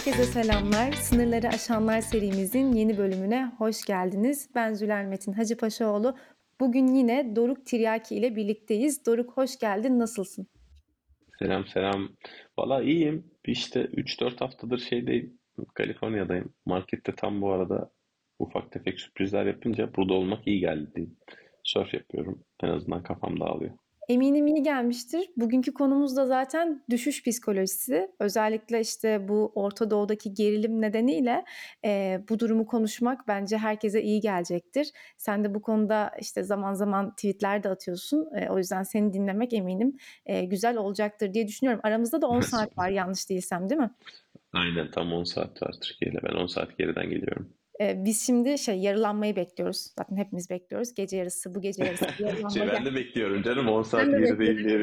Herkese selamlar. Sınırları Aşanlar serimizin yeni bölümüne hoş geldiniz. Ben Zülal Metin Hacıpaşaoğlu. Bugün yine Doruk Tiryaki ile birlikteyiz. Doruk hoş geldin. Nasılsın? Selam selam. Valla iyiyim. İşte 3-4 haftadır şeydeyim. Kaliforniya'dayım. Markette tam bu arada ufak tefek sürprizler yapınca burada olmak iyi geldi. Surf yapıyorum. En azından kafam dağılıyor. Eminim iyi gelmiştir. Bugünkü konumuz da zaten düşüş psikolojisi. Özellikle işte bu Orta Doğu'daki gerilim nedeniyle bu durumu konuşmak bence herkese iyi gelecektir. Sen de bu konuda işte zaman zaman tweetler de atıyorsun. O yüzden seni dinlemek eminim güzel olacaktır diye düşünüyorum. Aramızda da 10 saat var yanlış değilsem, değil mi? Aynen tam 10 saat var Türkiye'yle. Ben 10 saat geriden geliyorum. Biz şimdi yarılanmayı bekliyoruz. Zaten hepimiz bekliyoruz. Gece yarısı, bu gece yarısı yarılanma Ben de geldi. bekliyorum canım 10 Ben saat de bekliyorum. gerideyim diye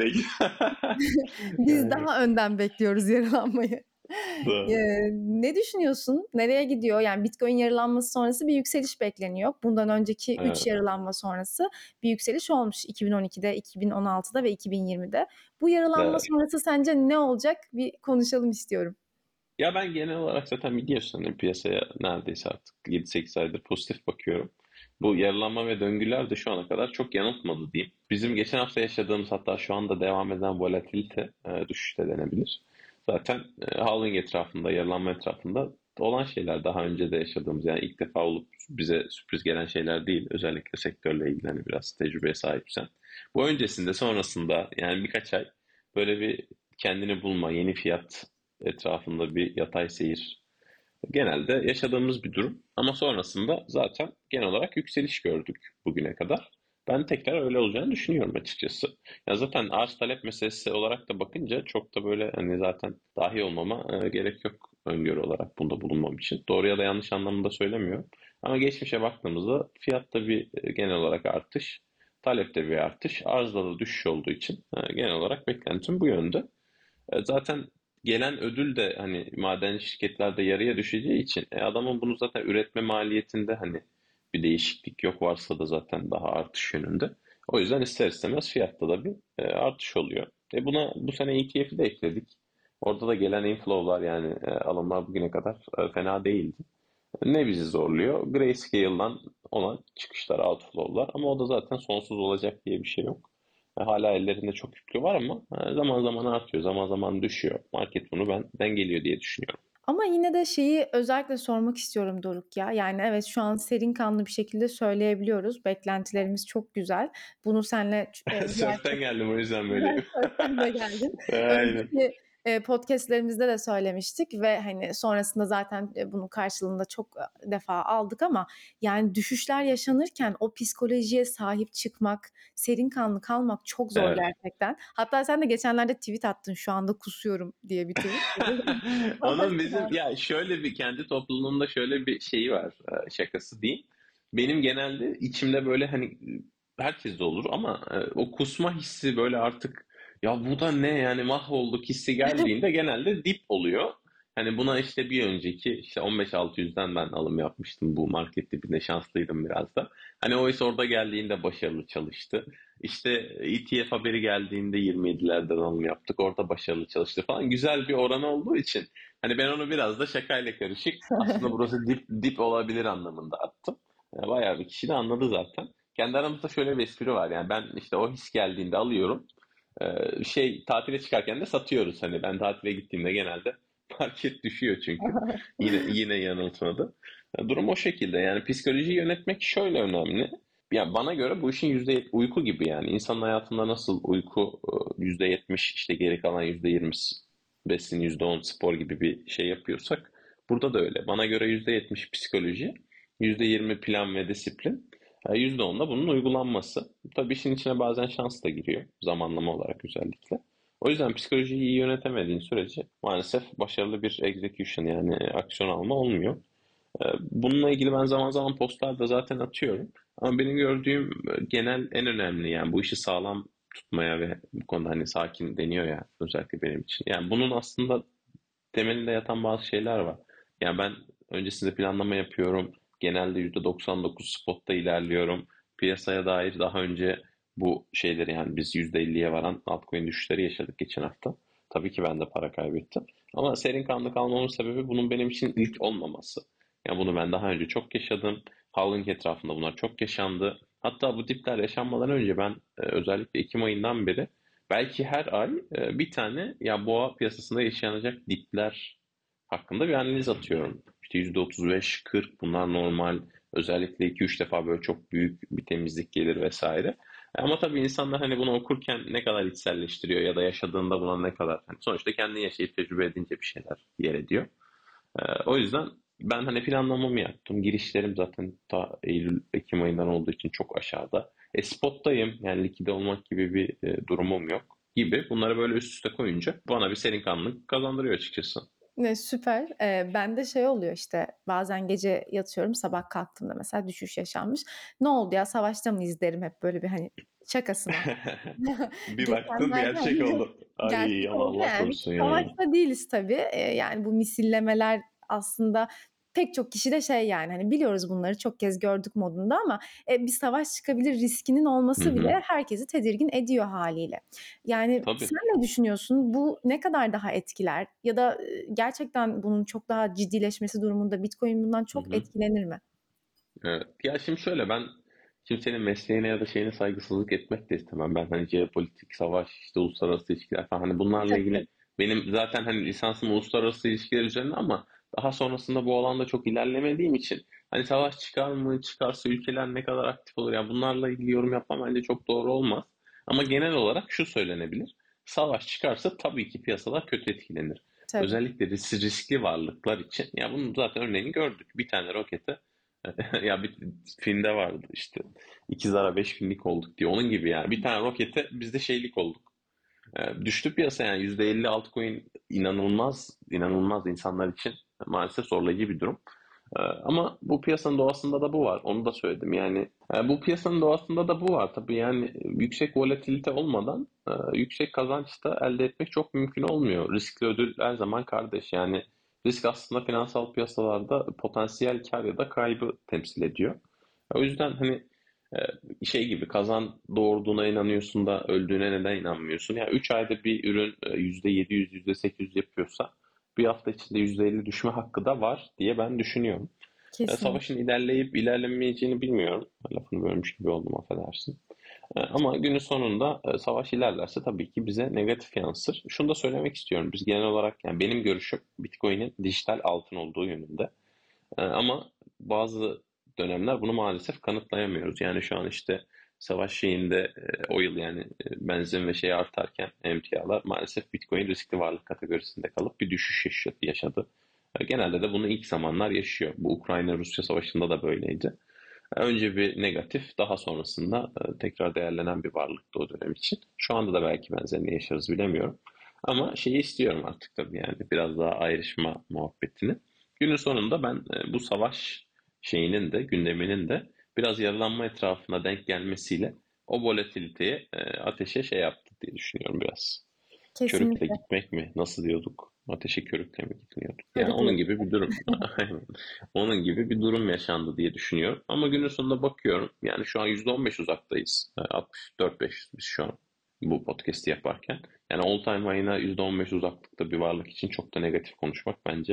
Biz Yani, daha önden bekliyoruz yarılanmayı. da- Ne düşünüyorsun? Nereye gidiyor? Yani Bitcoin yarılanması sonrası bir yükseliş bekleniyor. Bundan önceki 3 evet, yarılanma sonrası bir yükseliş olmuş 2012'de, 2016'da ve 2020'de. Bu yarılanma evet. sonrası sence ne olacak? Bir konuşalım istiyorum. Ya ben genel olarak zaten biliyorsun hani piyasaya neredeyse artık 7-8 aydır pozitif bakıyorum. Bu yaralanma ve döngüler de şu ana kadar çok yanıltmadı diyeyim. Bizim geçen hafta yaşadığımız hatta şu anda devam eden volatilite düşüşte denebilir. Zaten halving etrafında, yaralanma etrafında olan şeyler daha önce de yaşadığımız yani ilk defa olup bize sürpriz gelen şeyler değil. Özellikle sektörle ilgili hani biraz tecrübeye sahipsen. Bu öncesinde sonrasında yani birkaç ay böyle bir kendini bulma, yeni fiyat etrafında bir yatay seyir genelde yaşadığımız bir durum. Ama sonrasında zaten genel olarak yükseliş gördük bugüne kadar. Ben tekrar öyle olacağını düşünüyorum açıkçası. Ya zaten arz talep meselesi olarak da bakınca çok da böyle hani zaten dahi olmama gerek yok öngörü olarak bunda bulunmam için. Doğru ya da yanlış anlamında söylemiyorum. Ama geçmişe baktığımızda fiyatta bir genel olarak artış, talepte bir artış, arzda da düşüş olduğu için genel olarak beklentim bu yönde. Zaten gelen ödül de hani maden şirketlerde yarıya düşeceği için adamın bunu zaten üretme maliyetinde hani bir değişiklik yok varsa da zaten daha artış yönünde. O yüzden ister istemez fiyatta da bir artış oluyor. Buna bu sene ETF'i de ekledik. Orada da gelen inflow'lar yani alımlar bugüne kadar fena değildi. Ne bizi zorluyor? Grayscale'dan olan çıkışlar, outflow'lar ama o da zaten sonsuz olacak diye bir şey yok. Hala ellerinde çok yüklü var ama zaman zaman artıyor, zaman zaman düşüyor. Market bunu dengeliyor diye düşünüyorum. Ama yine de şeyi özellikle sormak istiyorum Doruk ya. Yani evet şu an serin kanlı bir şekilde söyleyebiliyoruz. Beklentilerimiz çok güzel. Bunu seninle diğer Sörften geldim o yüzden böyleyim. Sen de geldin. Aynen. Önceki podcastlerimizde de söylemiştik ve hani sonrasında zaten bunun karşılığında çok defa aldık ama yani düşüşler yaşanırken o psikolojiye sahip çıkmak, serin kanlı kalmak çok zor Evet. gerçekten. Hatta sen de geçenlerde tweet attın şu anda kusuyorum diye bir tweet. Onun bizim ya şöyle bir kendi topluluğunda şöyle bir şeyi var şakası diyeyim. Benim genelde içimde böyle hani herkes de olur ama o kusma hissi böyle artık ya bu da ne yani mahvolduk hissi geldiğinde genelde dip oluyor. Hani buna işte bir önceki işte 15.600'den ben alım yapmıştım bu market dibinde şanslıydım biraz da. Hani o his orada geldiğinde başarılı çalıştı. İşte ETF haberi geldiğinde 27'lerden alım yaptık. Orada başarılı çalıştı falan. Güzel bir oran olduğu için hani ben onu biraz da şakayla karışık aslında burası dip olabilir anlamında attım. Bayağı bir kişi de anladı zaten. Kendi aramızda şöyle bir espri var yani ben işte o his geldiğinde alıyorum. Tatile çıkarken de satıyoruz. Hani ben tatile gittiğimde genelde market düşüyor çünkü. Yine yanıltmadı. Durum o şekilde. Yani psikolojiyi yönetmek şöyle önemli. Ya bana göre bu işin uyku gibi yani. İnsanın hayatında nasıl uyku %70 işte geri kalan %20 besin %10 spor gibi bir şey yapıyorsak burada da öyle. Bana göre %70 psikoloji, %20 plan ve disiplin, %10 da bunun uygulanması. Tabii işin içine bazen şans da giriyor. Zamanlama olarak özellikle. O yüzden psikolojiyi iyi yönetemediğin sürece maalesef başarılı bir execution yani aksiyon alma olmuyor. Bununla ilgili ben zaman zaman postlar da zaten atıyorum. Ama benim gördüğüm genel en önemli yani bu işi sağlam tutmaya ve bu konuda hani sakin deniyor ya özellikle benim için. Yani bunun aslında temelinde yatan bazı şeyler var. Yani ben öncesinde planlama yapıyorum. Genelde %99 spotta ilerliyorum. Piyasaya dair daha önce bu şeyleri yani biz %50'ye varan altcoin düşüşleri yaşadık geçen hafta. Tabii ki ben de para kaybettim. Ama serin kanlı kalmamın sebebi bunun benim için ilk olmaması. Yani bunu ben daha önce çok yaşadım. Halink etrafında bunlar çok yaşandı. Hatta bu dipler yaşanmadan önce ben özellikle Ekim ayından beri belki her ay bir tane ya boğa piyasasında yaşanacak dipler hakkında bir analiz atıyorum. İşte %35-40 bunlar normal. Özellikle 2-3 defa böyle çok büyük bir temizlik gelir vesaire. Ama tabii insanlar hani bunu okurken ne kadar içselleştiriyor ya da yaşadığında buna ne kadar hani sonuçta kendin yaşayıp tecrübe edince bir şeyler yer ediyor. O yüzden ben hani planlamamı yaptım. Girişlerim zaten ta Eylül-Ekim ayından olduğu için çok aşağıda. Spot'tayım yani likide olmak gibi bir durumum yok gibi. Bunları böyle üst üste koyunca bana bir serin kanlılık kazandırıyor açıkçası. Süper. Bende şey oluyor işte bazen gece yatıyorum sabah kalktığımda mesela düşüş yaşanmış. Ne oldu ya savaşta mıyız derim hep böyle bir hani şakasına. Bir baktın Geçenlerde gerçek oldu. Ay gerçek ama oldu Allah yani biz korusun ya. savaşta değiliz tabii. Yani bu misillemeler aslında pek çok kişi de şey yani hani biliyoruz bunları çok kez gördük modunda ama bir savaş çıkabilir riskinin Hı olması bile hı. herkesi tedirgin ediyor haliyle. Yani Tabii. sen ne düşünüyorsun? Bu ne kadar daha etkiler? Ya da gerçekten bunun çok daha ciddileşmesi durumunda Bitcoin bundan Hı çok hı. etkilenir mi? Evet. Ya şimdi şöyle ben kimsenin mesleğine ya da şeyine saygısızlık etmek de istemem. Ben hani jeopolitik, savaş, işte uluslararası ilişkiler falan hani bunlarla Tabii tabii. ilgili benim zaten hani lisansım uluslararası ilişkiler üzerine ama daha sonrasında bu alanda çok ilerlemediğim için hani savaş çıkar mı, çıkarsa ülkeler ne kadar aktif olur ya bunlarla ilgili yorum yapmam bence çok doğru olmaz. Ama genel olarak şu söylenebilir. Savaş çıkarsa tabii ki piyasalar kötü etkilenir. Tabii. Özellikle riskli varlıklar için. Ya bunun zaten örneğini gördük. Bir tane rokete ya bir filmde vardı işte ikiz ara 5 binlik olduk diye. Onun gibi yani. Bir tane rokete biz de şeylik olduk. Düştü piyasa yani %50 altcoin inanılmaz inanılmaz insanlar için maalesef zorlayıcı bir durum. Ama bu piyasanın doğasında da bu var. Onu da söyledim. Yani bu piyasanın doğasında da bu var. Tabii yani yüksek volatilite olmadan yüksek kazanç da elde etmek çok mümkün olmuyor. Riskli ödül her zaman kardeş. Yani risk aslında finansal piyasalarda potansiyel kar ya da kaybı temsil ediyor. O yüzden hani şey gibi kazan doğurduğuna inanıyorsun da öldüğüne neden inanmıyorsun? Ya 3 ayda bir ürün %700, %800 yapıyorsa bir hafta içinde %50 düşme hakkı da var diye ben düşünüyorum. Kesinlikle. Savaşın ilerleyip ilerlemeyeceğini bilmiyorum. Lafını bölmüş gibi oldum affedersin. Ama günün sonunda savaş ilerlerse tabii ki bize negatif yansır. Şunu da söylemek istiyorum. Biz genel olarak yani benim görüşüm Bitcoin'in dijital altın olduğu yönünde. Ama bazı dönemler bunu maalesef kanıtlayamıyoruz. Yani şu an işte savaş şeyinde oil yani benzin ve şey artarken emtialar maalesef Bitcoin riskli varlık kategorisinde kalıp bir düşüş yaşadı. Genelde de bunu ilk zamanlar yaşıyor. Bu Ukrayna-Rusya savaşında da böyleydi. Önce bir negatif, daha sonrasında tekrar değerlenen bir varlıktı o dönem için. Şu anda da belki benzerini yaşarız bilemiyorum. Ama şeyi istiyorum artık tabii yani biraz daha ayrışma muhabbetini. Günün sonunda ben bu savaş şeyinin de gündeminin de biraz yaralanma etrafına denk gelmesiyle o volatiliteye ateşe şey yaptı diye düşünüyorum biraz. Körükle Kesinlikle. gitmek mi? Nasıl diyorduk? Ateşe körükle mi gitmiyorduk? Yani Körükle. onun gibi bir durum. Aynen. Onun gibi bir durum yaşandı diye düşünüyorum. Ama günün sonunda bakıyorum. Yani şu an %15 uzaktayız. 64-500 biz şu an bu podcast'i yaparken. Yani all time high'ına %15 uzaklıkta bir varlık için çok da negatif konuşmak bence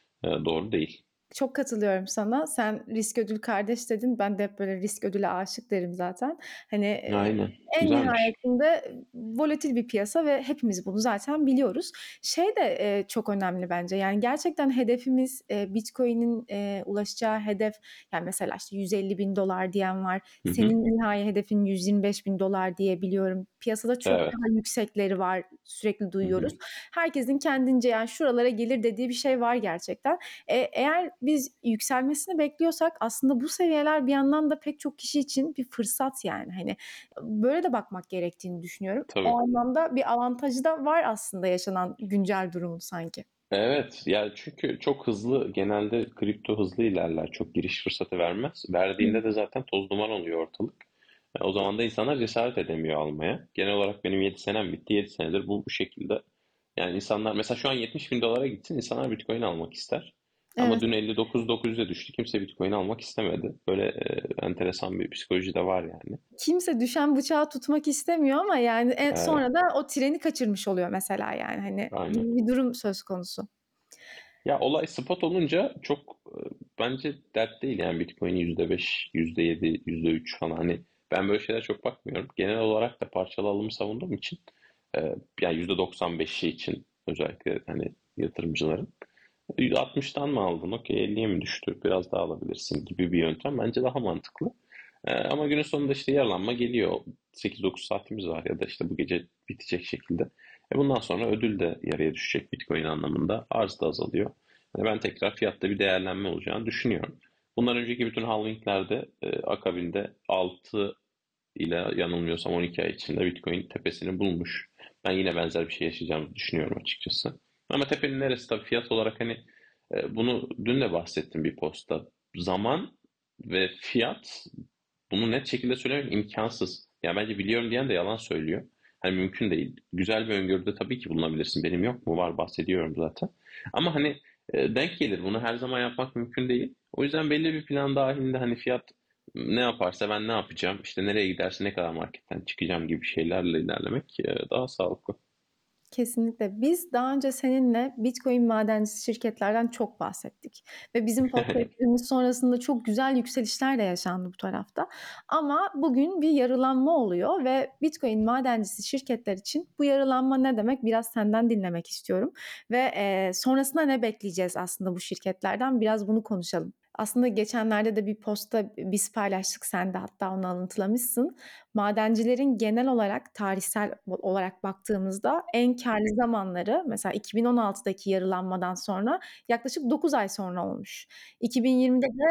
doğru değil. Çok katılıyorum sana. Sen risk ödül kardeş dedin. Ben de hep böyle risk ödüle aşık derim zaten. Hani Aynen. en Güzelmiş. nihayetinde volatil bir piyasa ve hepimiz bunu zaten biliyoruz. Şey de çok önemli bence. Yani gerçekten hedefimiz Bitcoin'in ulaşacağı hedef yani mesela işte 150 bin dolar diyen var. Hı hı. Senin nihai hedefin 125 bin dolar diye biliyorum. Piyasada çok Evet. daha yüksekleri var. Sürekli Hı hı. duyuyoruz. Herkesin kendince yani şuralara gelir dediği bir şey var gerçekten. Eğer biz yükselmesini bekliyorsak aslında bu seviyeler bir yandan da pek çok kişi için bir fırsat yani. Hani böyle de bakmak gerektiğini düşünüyorum. O Tabii. anlamda bir avantajı da var aslında yaşanan güncel durumun sanki. Evet, yani çünkü çok hızlı, genelde kripto hızlı ilerler, çok giriş fırsatı vermez. Hı. Verdiğinde de zaten toz duman oluyor ortalık. O zaman da insanlar cesaret edemiyor almaya. Genel olarak benim 7 senem bitti, 7 senedir bu şekilde. Yani insanlar mesela şu an 70 bin dolara gitsin, insanlar Bitcoin almak ister. Ama Evet. dün 59.900'e düştü. Kimse Bitcoin almak istemedi. Böyle enteresan bir psikoloji de var yani. Kimse düşen bıçağı tutmak istemiyor ama yani E, sonra da o treni kaçırmış oluyor mesela yani hani aynen. gibi bir durum söz konusu. Ya olay spot olunca çok bence dert değil yani Bitcoin %5, %7, %3 falan hani ben böyle şeyler çok bakmıyorum. Genel olarak da parçalı alımı savunduğum için yani %95'i için özellikle hani yatırımcıların %60'tan mı aldın? Okey 50'ye mi düştü? Biraz daha alabilirsin gibi bir yöntem bence daha mantıklı. Ama günün sonunda işte yaralanma geliyor. 8-9 saatimiz var ya da işte bu gece bitecek şekilde. Bundan sonra ödül de yarıya düşecek Bitcoin anlamında. Arz da azalıyor. Ben tekrar fiyatta bir değerlenme olacağını düşünüyorum. Bundan önceki bütün halvinglerde akabinde 6 ile yanılmıyorsam 12 ay içinde Bitcoin tepesini bulmuş. Ben yine benzer bir şey yaşayacağımızı düşünüyorum açıkçası. Ama tepenin neresi tabii fiyat olarak hani bunu dün de bahsettim bir postta. Zaman ve fiyat bunu net şekilde söylemek imkansız. Ya bence biliyorum diyen de yalan söylüyor. Hani mümkün değil. Güzel bir öngörüde tabii ki bulunabilirsin. Benim yok mu? Var bahsediyorum zaten. Ama hani denk gelir. Bunu her zaman yapmak mümkün değil. O yüzden belli bir plan dahilinde hani fiyat ne yaparsa ben ne yapacağım, işte nereye giderse ne kadar marketten çıkacağım gibi şeylerle ilerlemek daha sağlıklı. Kesinlikle. Biz daha önce seninle Bitcoin madencisi şirketlerden çok bahsettik ve bizim podcast'imiz sonrasında çok güzel yükselişler de yaşandı bu tarafta. Ama bugün bir yarılanma oluyor ve Bitcoin madencisi şirketler için bu yarılanma ne demek? Biraz senden dinlemek istiyorum ve sonrasında ne bekleyeceğiz aslında bu şirketlerden? Biraz bunu konuşalım. Aslında geçenlerde de bir postta biz paylaştık, sen de hatta onu alıntılamışsın. Madencilerin genel olarak tarihsel olarak baktığımızda en karlı zamanları mesela 2016'daki yarılanmadan sonra yaklaşık 9 ay sonra olmuş. 2020'de de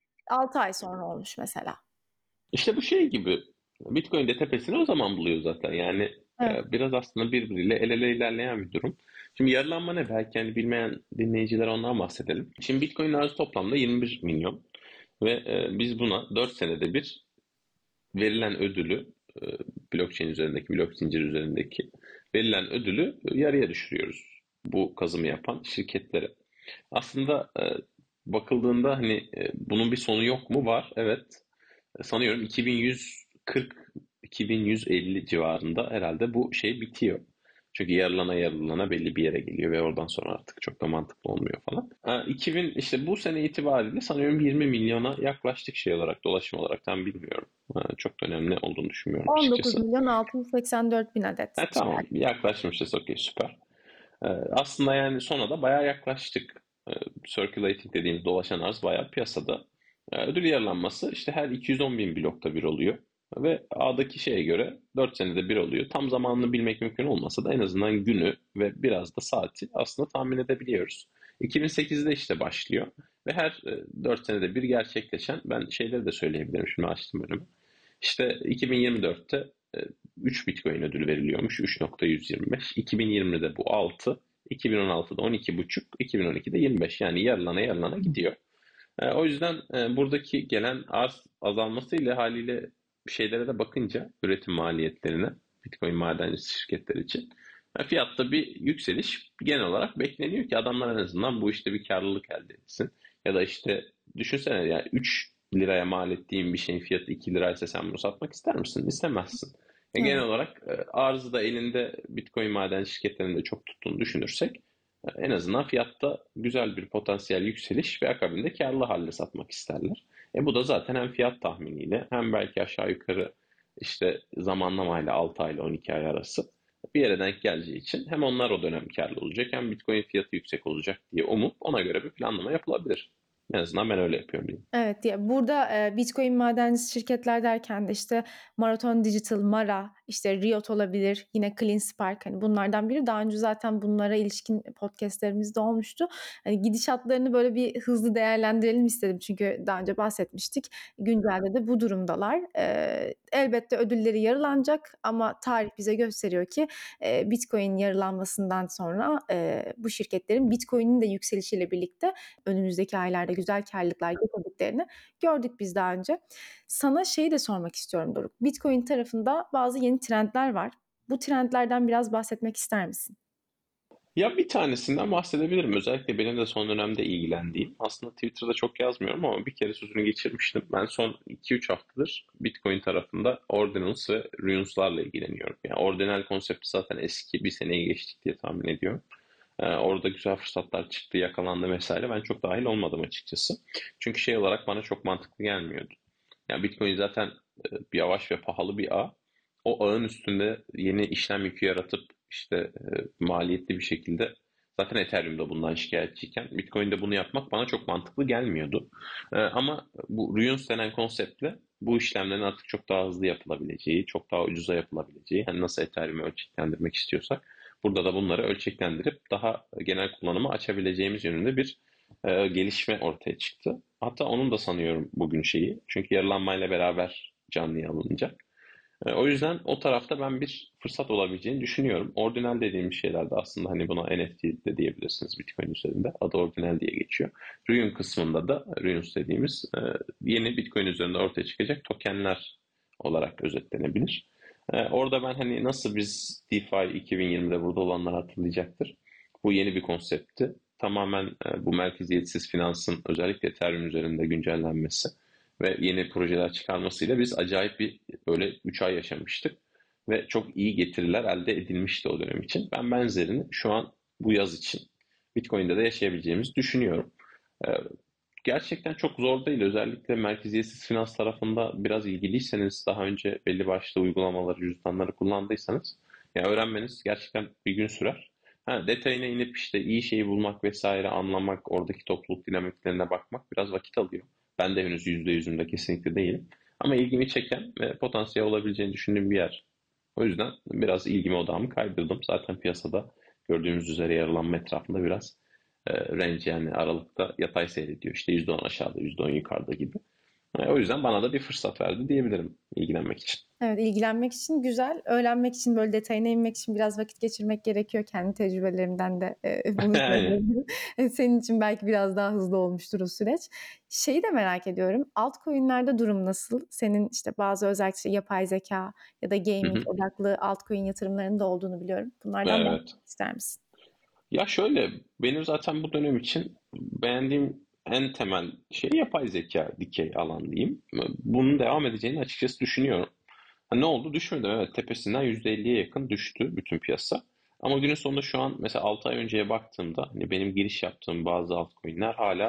6 ay sonra olmuş mesela. İşte bu şey gibi Bitcoin de tepesini o zaman buluyor zaten. Yani Evet. biraz aslında birbiriyle el ele ilerleyen bir durum. Şimdi yarılanma ne? Belki hani bilmeyen dinleyiciler ondan bahsedelim. Şimdi Bitcoin arzı toplamda 21 milyon ve biz buna 4 senede bir verilen ödülü e, blockchain üzerindeki, blok zincir üzerindeki verilen ödülü yarıya düşürüyoruz. Bu kazımı yapan şirketlere. Aslında bakıldığında hani bunun bir sonu yok mu? Var. Evet. Sanıyorum 2140 2150 civarında herhalde bu şey bitiyor. Çünkü yarılana yarılana belli bir yere geliyor ve oradan sonra artık çok da mantıklı olmuyor falan. 2000 işte bu sene itibariyle sanıyorum 20 milyona yaklaştık şey olarak, dolaşım olarak tam bilmiyorum. Çok da önemli olduğunu düşünmüyorum 19 açıkçası. milyon 684 bin adet. Tamam yaklaşmışız okey süper. Aslında yani sona da bayağı yaklaştık. Circulating dediğimiz dolaşan arz bayağı piyasada. Ödül yararlanması işte her 210 bin blokta bir oluyor. Ve A'daki şeye göre 4 senede bir oluyor. Tam zamanını bilmek mümkün olmasa da en azından günü ve biraz da saati aslında tahmin edebiliyoruz. 2008'de işte başlıyor. Ve her 4 senede bir gerçekleşen, ben şeyleri de söyleyebilirim şimdi açtım önümü. İşte 2024'te 3 Bitcoin ödülü veriliyormuş. 3.125. 2020'de bu 6. 2016'da 12,5. 2012'de 25. Yani yarılana yarılana gidiyor. O yüzden buradaki gelen arz azalmasıyla haliyle şeylere de bakınca üretim maliyetlerine Bitcoin madencisi şirketler için fiyatta bir yükseliş genel olarak bekleniyor ki adamlar en azından bu işte bir karlılık elde etsin. Ya da işte düşünsene ya 3 liraya mal ettiğin bir şeyin fiyatı 2 liraysa sen bunu satmak ister misin? İstemezsin. Genel Evet. olarak arzı da elinde Bitcoin maden şirketlerinde çok tuttuğunu düşünürsek en azından fiyatta güzel bir potansiyel yükseliş ve akabinde karlı halde satmak isterler. Bu da zaten hem fiyat tahminiyle hem belki aşağı yukarı işte zamanlamayla 6 ay ile 12 ay arası bir yere denk geleceği için hem onlar o dönem karlı olacak hem Bitcoin fiyatı yüksek olacak diye umup ona göre bir planlama yapılabilir. En azından ben öyle yapıyorum diyeyim. Evet, ya burada Bitcoin madencisi şirketler derken de işte Marathon Digital, Mara, işte Riot olabilir, yine CleanSpark, hani bunlardan biri. Daha önce zaten bunlara ilişkin podcastlerimizde olmuştu. Hani gidişatlarını böyle bir hızlı değerlendirelim istedim çünkü daha önce bahsetmiştik. Güncelde de bu durumdalar. Elbette ödülleri yarılanacak ama tarih bize gösteriyor ki Bitcoin yarılanmasından sonra bu şirketlerin Bitcoin'in de yükselişiyle birlikte önümüzdeki aylarda güzel karlılıklar getirdiklerini gördük biz daha önce. Sana şeyi de sormak istiyorum Doruk. Bitcoin tarafında bazı yeni trendler var. Bu trendlerden biraz bahsetmek ister misin? Ya bir tanesinden bahsedebilirim. Özellikle benim de son dönemde ilgilendiğim. Aslında Twitter'da çok yazmıyorum ama bir kere sözünü geçirmiştim. Ben son 2-3 haftadır Bitcoin tarafında Ordinals ve Runes'larla ilgileniyorum. Yani Ordinal konsepti zaten eski, bir seneyi geçtik diye tahmin ediyorum. Orada güzel fırsatlar çıktı, yakalandı vesaire. Ben çok dahil olmadım açıkçası. Çünkü şey olarak bana çok mantıklı gelmiyordu. Yani Bitcoin zaten yavaş ve pahalı bir ağ. O ağın üstünde yeni işlem yükü yaratıp işte maliyetli bir şekilde, zaten Ethereum da bundan şikayetçiyken Bitcoin'de bunu yapmak bana çok mantıklı gelmiyordu. Ama bu Runes denen konseptle bu işlemlerin artık çok daha hızlı yapılabileceği, çok daha ucuza yapılabileceği, hani nasıl Ethereum'u ölçeklendirmek istiyorsak burada da bunları ölçeklendirip daha genel kullanıma açabileceğimiz yönünde bir gelişme ortaya çıktı. Hatta onun da sanıyorum bugün şeyi. Çünkü yarılanmayla beraber canlıya alınacak. O yüzden o tarafta ben bir fırsat olabileceğini düşünüyorum. Ordinal dediğimiz şeyler de aslında hani buna NFT de diyebilirsiniz Bitcoin üzerinde. Adı Ordinal diye geçiyor. Rune kısmında da Runes dediğimiz yeni Bitcoin üzerinde ortaya çıkacak tokenler olarak özetlenebilir. Orada ben hani nasıl biz DeFi 2020'de burada olanlar hatırlayacaktır. Bu yeni bir konseptti. Tamamen bu merkeziyetsiz finansın özellikle Ethereum üzerinde güncellenmesi ve yeni projeler çıkarmasıyla biz acayip bir böyle 3 ay yaşamıştık. Ve çok iyi getiriler elde edilmişti o dönem için. Ben benzerini şu an bu yaz için Bitcoin'de de yaşayabileceğimizi düşünüyorum. Ee, Gerçekten çok zor değil. Özellikle merkeziyetsiz finans tarafında biraz ilgiliyseniz, daha önce belli başlı uygulamaları, cüzdanları kullandıysanız ya öğrenmeniz gerçekten bir gün sürer. Ha, detayına inip işte iyi şeyi bulmak vesaire, anlamak, oradaki topluluk dinamiklerine bakmak biraz vakit alıyor. Ben de henüz %100'ünde kesinlikle değilim. Ama ilgimi çeken ve potansiyel olabileceğini düşündüğüm bir yer. O yüzden biraz ilgimi, odağımı kaydırdım. Zaten piyasada gördüğümüz üzere yaralanma etrafında biraz range, yani aralıkta yatay seyrediyor. İşte %10 aşağıda, %10 yukarıda gibi. O yüzden bana da bir fırsat verdi diyebilirim ilgilenmek için. Evet, ilgilenmek için güzel, öğrenmek için, böyle detayına inmek için biraz vakit geçirmek gerekiyor. Kendi tecrübelerimden de bunu Aynen. söyleyebilirim. Senin için belki biraz daha hızlı olmuştur o süreç. Şeyi de merak ediyorum, altcoin'lerde durum nasıl? Senin işte bazı özellikle işte yapay zeka ya da Hı gaming hı. odaklı altcoin yatırımlarının da olduğunu biliyorum. Bunlardan Evet. bahsetmek ister misin? Ya şöyle, benim zaten bu dönem için beğendiğim en temel şey yapay zeka, dikey alan diyeyim. Bunun devam edeceğini açıkçası düşünüyorum. Ha, ne oldu? Düşmedi. Evet, tepesinden %50'ye yakın düştü bütün piyasa. Ama günün sonunda şu an mesela 6 ay önceye baktığımda hani benim giriş yaptığım bazı altcoin'ler hala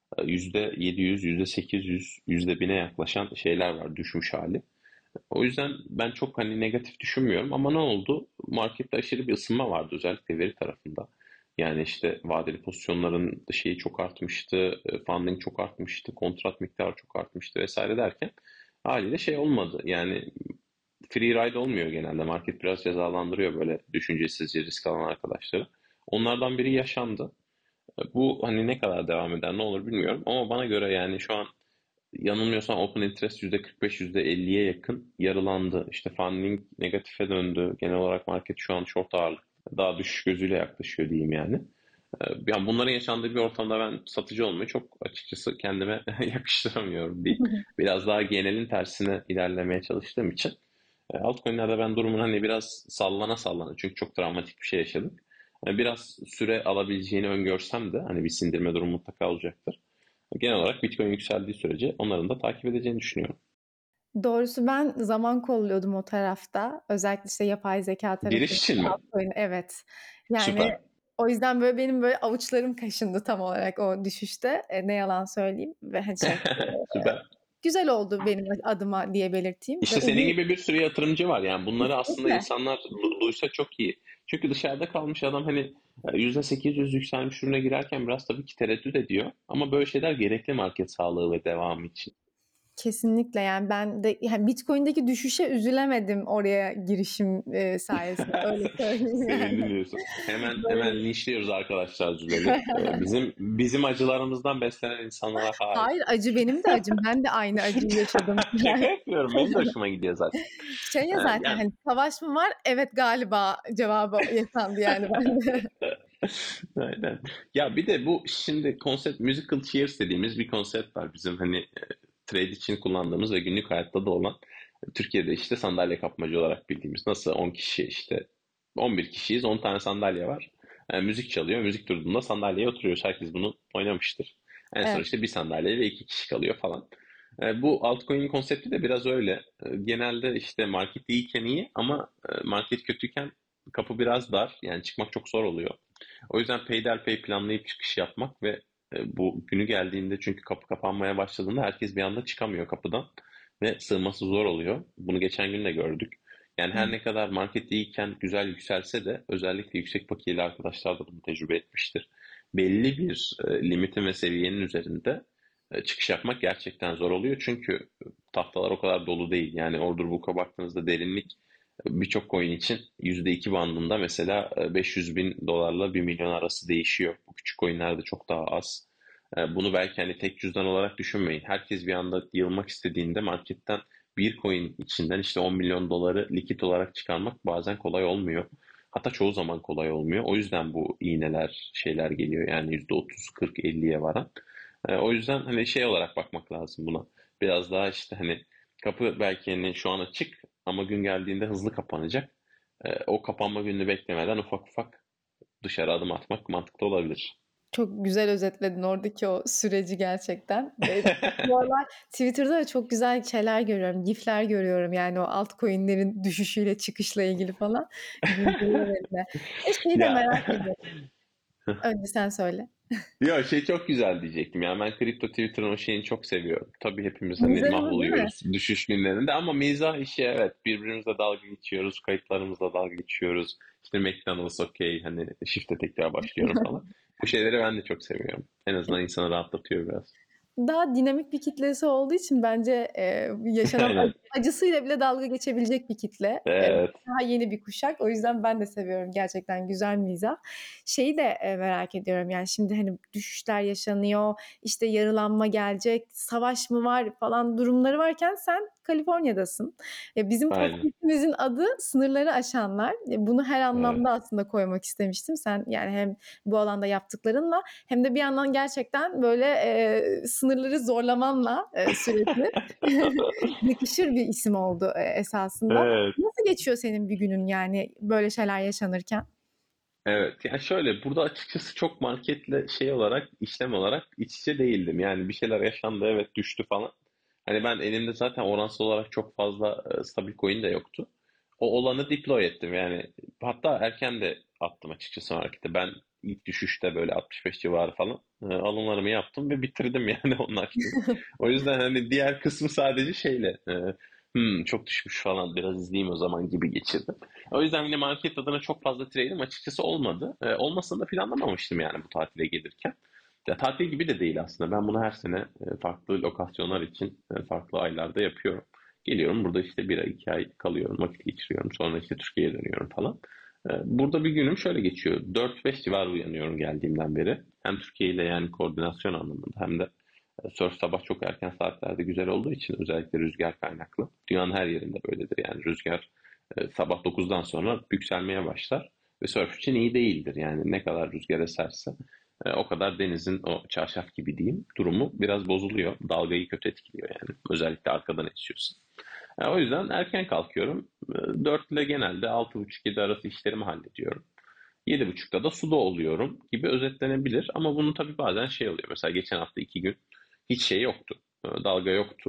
%700, %800, %1000'e yaklaşan şeyler var, düşmüş hali. O yüzden ben çok hani negatif düşünmüyorum ama ne oldu? Markette aşırı bir ısınma vardı özellikle veri tarafında. Yani işte vadeli pozisyonların şeyi çok artmıştı, funding çok artmıştı, kontrat miktarı çok artmıştı vesaire derken haliyle şey olmadı. Yani free ride olmuyor genelde. Market biraz cezalandırıyor böyle düşüncesizce risk alan arkadaşları. Onlardan biri yaşandı. Bu hani ne kadar devam eder ne olur bilmiyorum ama bana göre yani şu an yanılmıyorsam open interest %45, %50'ye yakın yarılandı. İşte funding negatife döndü. Genel olarak market şu an short ağırlık. Daha düşüş gözüyle yaklaşıyor diyeyim yani. Yani bunların yaşandığı bir ortamda ben satıcı olmayı çok açıkçası kendime yakıştıramıyorum diyeyim. Biraz daha genelin tersine ilerlemeye çalıştığım için. Altcoin'lerde ben durumun hani biraz sallana sallana, çünkü çok travmatik bir şey yaşadık. Biraz süre alabileceğini öngörsem de hani bir sindirme durumu mutlaka olacaktır. Genel olarak Bitcoin yükseldiği sürece onların da takip edeceğini düşünüyorum. Doğrusu ben zaman kolluyordum o tarafta. Özellikle işte yapay zeka tarafında Giriş için mi? altcoin, evet. Yani Süper. o yüzden böyle benim böyle avuçlarım kaşındı tam olarak o düşüşte. Ne yalan söyleyeyim ve hani şey Süper. güzel oldu benim adıma diye belirteyim ve İşte senin uzun gibi bir sürü yatırımcı var. Yani bunları aslında kesinlikle. insanlar duysa çok iyi. Çünkü dışarıda kalmış adam hani %800 yükselmiş ürüne girerken biraz tabii ki tereddüt ediyor. Ama böyle şeyler gerekli market sağlığı ve devamı için. Kesinlikle, yani ben de yani Bitcoin'deki düşüşe üzülemedim oraya girişim sayesinde, öyle söyleyeyim yani. Sevindim diyorsun. Hemen Böyle. hemen linçliyoruz arkadaşlar Zülel'i. Bizim acılarımızdan beslenen insanlara hayır. Hayır, acı benim de acım. Ben de aynı acıyı yaşadım. Şaka Yani yapıyorum. Benim de hoşuma gidiyor zaten. şey ya, zaten Yani hani savaş mı var? Evet galiba cevabı yaşandı yani bende. aynen. Ya bir de bu şimdi konsept, musical chairs dediğimiz bir konsept var bizim hani trade için kullandığımız ve günlük hayatta da olan, Türkiye'de işte sandalye kapmacı olarak bildiğimiz, nasıl 10 kişi işte 11 kişiyiz, 10 tane sandalye var. Müzik çalıyor. Müzik durduğunda sandalyeye oturuyoruz. Herkes bunu oynamıştır. En son Evet. işte bir sandalye ve iki kişi kalıyor falan. Bu altcoin konsepti de biraz öyle. Genelde işte market iyiyken iyi ama market kötüyken kapı biraz dar. Yani çıkmak çok zor oluyor. O yüzden peyderpey planlayıp çıkış yapmak ve bu günü geldiğinde, çünkü kapı kapanmaya başladığında herkes bir anda çıkamıyor kapıdan ve sığması zor oluyor. Bunu geçen gün de gördük. Yani her ne kadar market iyiyken güzel yükselse de, özellikle yüksek pakiyeli arkadaşlar da bunu tecrübe etmiştir. Belli bir limitin ve seviyenin üzerinde çıkış yapmak gerçekten zor oluyor. Çünkü tahtalar o kadar dolu değil. Yani order book'a baktığınızda derinlik birçok coin için %2 bandında, mesela 500 bin dolarla 1 milyon arası değişiyor. Bu küçük coinlerde çok daha az. Bunu belki hani tek cüzdan olarak düşünmeyin. Herkes bir anda yığılmak istediğinde marketten bir coin içinden işte 10 milyon doları likit olarak çıkarmak bazen kolay olmuyor. Hatta çoğu zaman kolay olmuyor. O yüzden bu iğneler, şeyler geliyor. Yani %30, 40, 50'ye varan. O yüzden hani şey olarak bakmak lazım buna. Biraz daha işte hani kapı belki hani şu an açık ama gün geldiğinde hızlı kapanacak. O kapanma gününü beklemeden ufak ufak dışarı adım atmak mantıklı olabilir. Çok güzel özetledin oradaki o süreci gerçekten. Bu aralar Twitter'da da çok güzel şeyler görüyorum, gif'ler görüyorum yani o altcoin'lerin düşüşüyle çıkışla ilgili falan. Güldürüyor beni de. Şeyi de Ya merak ediyorum. Önce sen söyle. ya şey, çok güzel diyecektim. Yani ben kripto Twitter'ın o şeyini çok seviyorum. Tabii hepimiz hani Mizahı değil mi? mahvoluyoruz düşüş günlerinde ama mizah işi, evet, birbirimizle dalga geçiyoruz, kayıtlarımızla dalga geçiyoruz. İşte McDonald's okey, hani shift'e tekrar başlıyorum falan. Bu şeyleri ben de çok seviyorum. En azından insanı rahatlatıyor biraz. Daha dinamik bir kitlesi olduğu için bence yaşanan Aynen. acısıyla bile dalga geçebilecek bir kitle. Evet. Daha yeni bir kuşak. O yüzden ben de seviyorum gerçekten güzel mizah. Şeyi de merak ediyorum yani şimdi hani düşüşler yaşanıyor, işte yarılanma gelecek, savaş mı var falan durumları varken sen Kaliforniya'dasın. Bizim Aynen. podcastimizin adı Sınırları Aşanlar. Bunu her Evet. anlamda aslında koymak istemiştim. Sen yani hem bu alanda yaptıklarınla hem de bir yandan gerçekten böyle sınırları zorlamanla sürekli yakışır bir isim oldu esasında. Evet. Nasıl geçiyor senin bir günün yani böyle şeyler yaşanırken? Evet. Yani şöyle, burada açıkçası çok marketle şey olarak, işlem olarak iç içe değildim. Yani bir şeyler yaşandı, evet, düştü falan. Hani ben elimde zaten oransal olarak çok fazla stabil coin de yoktu. O olanı deploy ettim. Yani hatta erken de attım açıkçası markete. Ben ilk düşüşte böyle 65 civarı falan alımlarımı yaptım ve bitirdim yani onun açtım. O yüzden hani diğer kısmı sadece şeyle çok düşmüş falan, biraz izleyeyim o zaman gibi geçirdim. O yüzden yine market adına çok fazla trade'im açıkçası olmadı. Olmasını da planlamamıştım yani bu tatile gelirken. Ya tatil gibi de değil aslında. Ben bunu her sene farklı lokasyonlar için farklı aylarda yapıyorum. Geliyorum burada işte bir ay, 2 ay kalıyorum, vakit geçiriyorum. Sonra işte Türkiye'ye dönüyorum falan. Burada bir günüm şöyle geçiyor. 4-5 civarı uyanıyorum geldiğimden beri. Hem Türkiye ile yani koordinasyon anlamında hem de surf sabah çok erken saatlerde güzel olduğu için, özellikle rüzgar kaynaklı. Dünyanın her yerinde böyledir yani, rüzgar sabah 9'dan sonra yükselmeye başlar ve surf için iyi değildir. Yani ne kadar rüzgar eserse o kadar denizin o çarşaf gibi diyeyim durumu biraz bozuluyor. Dalgayı kötü etkiliyor yani. Özellikle arkadan esiyorsa. O yüzden erken kalkıyorum. 4 ile genelde 6.30-7 arası işlerimi hallediyorum. 7.30'da da suda oluyorum gibi özetlenebilir. Ama bunun tabii bazen şey oluyor. Mesela geçen hafta 2 gün hiç şey yoktu. Dalga yoktu.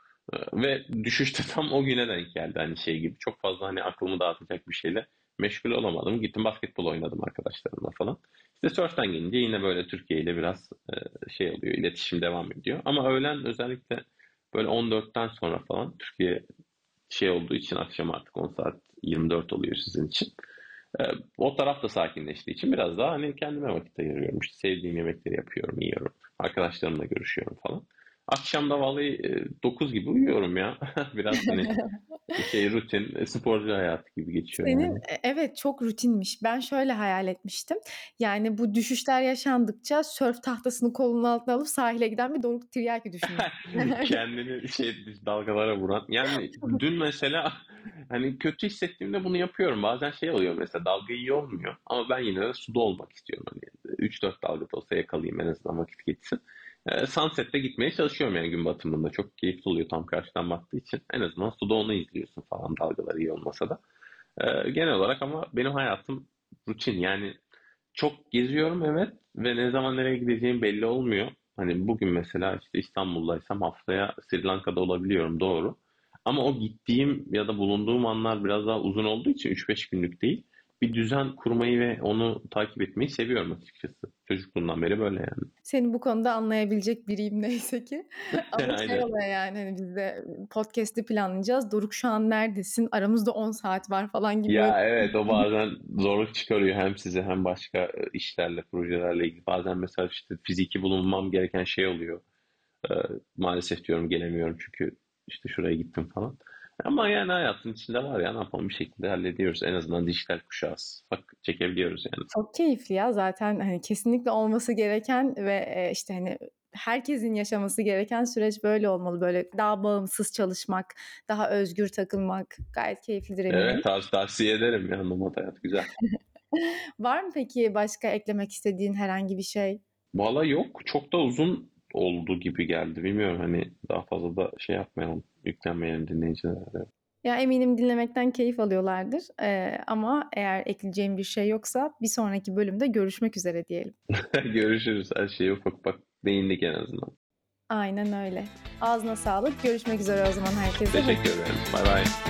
Ve düşüşte tam o güne denk geldi, hani şey gibi. Çok fazla hani aklımı dağıtacak bir şeyle meşgul olamadım. Gittim basketbol oynadım arkadaşlarımla falan. İşte sörften gelince yine böyle Türkiye ile biraz şey oluyor, iletişim devam ediyor. Ama öğlen özellikle böyle 14'ten sonra falan, Türkiye şey olduğu için akşam artık 10 saat 24 oluyor sizin için. Ee, O taraf da sakinleştiği için biraz daha hani kendime vakit ayırıyorum. İşte sevdiğim yemekleri yapıyorum, yiyorum. Arkadaşlarımla görüşüyorum falan. Akşam da vallahi 9 gibi uyuyorum ya. Biraz hani şey, rutin, sporcu hayatı gibi geçiyor Senin yani. evet çok rutinmiş. Ben şöyle hayal etmiştim. Yani bu düşüşler yaşandıkça sörf tahtasını kolunun altına alıp sahile giden bir Doruk Tiryaki düşünmüştüm. Kendini şey, dalgalara vuran. Yani dün mesela hani kötü hissettiğimde bunu yapıyorum. Bazen şey oluyor, mesela dalga iyi olmuyor ama ben yine de suda olmak istiyorum. Hani 3-4 dalga da olsa yakalayayım, en azından vakit geçsin. Sunset'te gitmeye çalışıyorum yani gün batımında. Çok keyifli oluyor tam karşıdan baktığı için. En azından suda onu izliyorsun falan, dalgalar iyi olmasa da. Genel olarak ama benim hayatım rutin yani. Çok geziyorum, evet, ve ne zaman nereye gideceğim belli olmuyor. Hani bugün mesela işte İstanbul'daysam haftaya Sri Lanka'da olabiliyorum, doğru. Ama o gittiğim ya da bulunduğum anlar biraz daha uzun olduğu için 3-5 günlük değil. Bir düzen kurmayı ve onu takip etmeyi seviyorum açıkçası. Çocukluğumdan beri böyle yani. Seni bu konuda anlayabilecek biriyim neyse ki. Ama şey Aynen. oluyor yani hani biz de podcast'i planlayacağız. Doruk şu an neredesin? Aramızda 10 saat var falan gibi böyle. Ya evet, o bazen zorluk çıkarıyor hem size hem başka işlerle, projelerle ilgili. Bazen mesela işte fiziki bulunmam gereken şey oluyor. Ee, Maalesef diyorum, gelemiyorum çünkü işte şuraya gittim falan. Ama yani hayatın içinde var ya, ne yapalım, bir şekilde hallediyoruz. En azından dijital kuşağız. Bak, çekebiliyoruz yani. Çok keyifli ya zaten hani kesinlikle olması gereken ve işte hani herkesin yaşaması gereken süreç böyle olmalı. Böyle daha bağımsız çalışmak, daha özgür takılmak gayet keyiflidir eminim. Evet, tavsiye ederim ya, nomad hayat güzel. Var mı peki başka eklemek istediğin herhangi bir şey? Valla yok, çok da uzun oldu gibi geldi. Bilmiyorum, hani daha fazla da şey yapmayalım, yüklenmeyelim dinleyicilere. Ya eminim dinlemekten keyif alıyorlardır. Ama eğer ekleyeceğim bir şey yoksa bir sonraki bölümde görüşmek üzere diyelim. Görüşürüz. Her şeye ufak ufak değindik en azından. Aynen öyle. Ağzına sağlık. Görüşmek üzere o zaman herkese. Teşekkür ederim. Bay bay.